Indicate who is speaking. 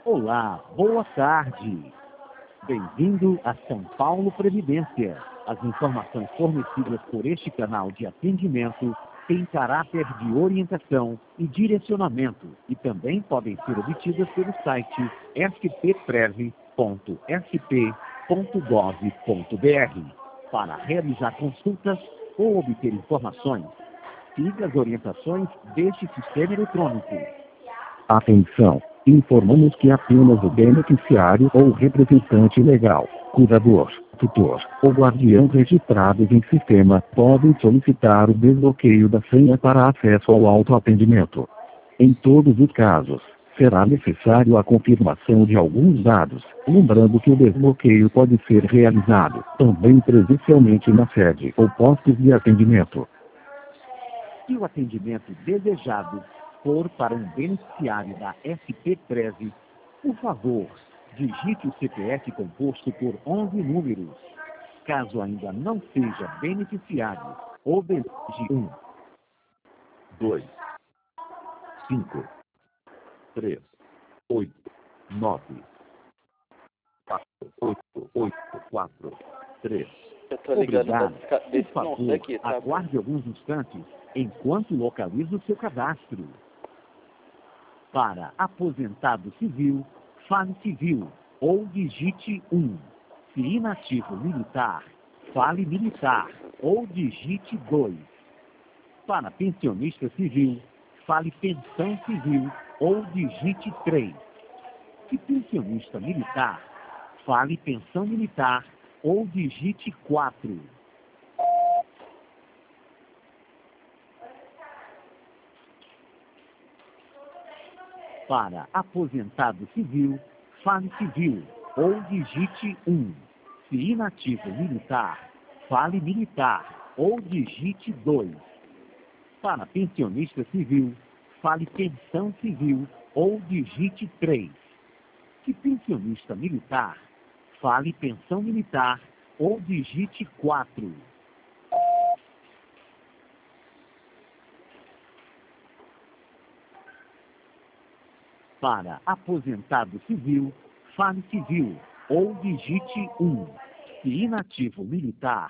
Speaker 1: Olá, boa tarde. Bem-vindo a São Paulo Previdência. As informações fornecidas por este canal de atendimento têm caráter de orientação e direcionamento e também podem ser obtidas pelo site spp.sp.gov.br. Para realizar consultas ou obter informações, siga as orientações deste sistema eletrônico. Atenção! Informamos que apenas o beneficiário ou representante legal, curador, tutor ou guardião registrados em sistema podem solicitar o desbloqueio da senha para acesso ao autoatendimento. Em todos os casos, será necessário a confirmação de alguns dados, lembrando que o desbloqueio pode ser realizado também presencialmente na sede ou postos de atendimento. Se o atendimento desejado for para um beneficiário da SP13, por favor, digite o CPF composto por 11 números. Caso ainda não seja beneficiário, obedece 1, 2, 5, 3, 8, 9, 4, 8, 8, 4, 3.
Speaker 2: Eu tô ligando
Speaker 1: Obrigado.
Speaker 2: desse
Speaker 1: Por favor,
Speaker 2: não, daqui, tá?
Speaker 1: aguarde alguns instantes enquanto localizo o seu cadastro. Para aposentado civil, fale civil ou digite 1. Se inativo militar, fale militar ou digite 2. Para pensionista civil, fale pensão civil ou digite 3. Se pensionista militar, fale pensão militar ou digite 4. Para aposentado civil, fale civil ou digite 1. Se inativo militar, fale militar ou digite 2. Para pensionista civil, fale pensão civil ou digite 3. Se pensionista militar, fale pensão militar ou digite 4. Para aposentado civil, fale civil ou digite 1. Se inativo militar,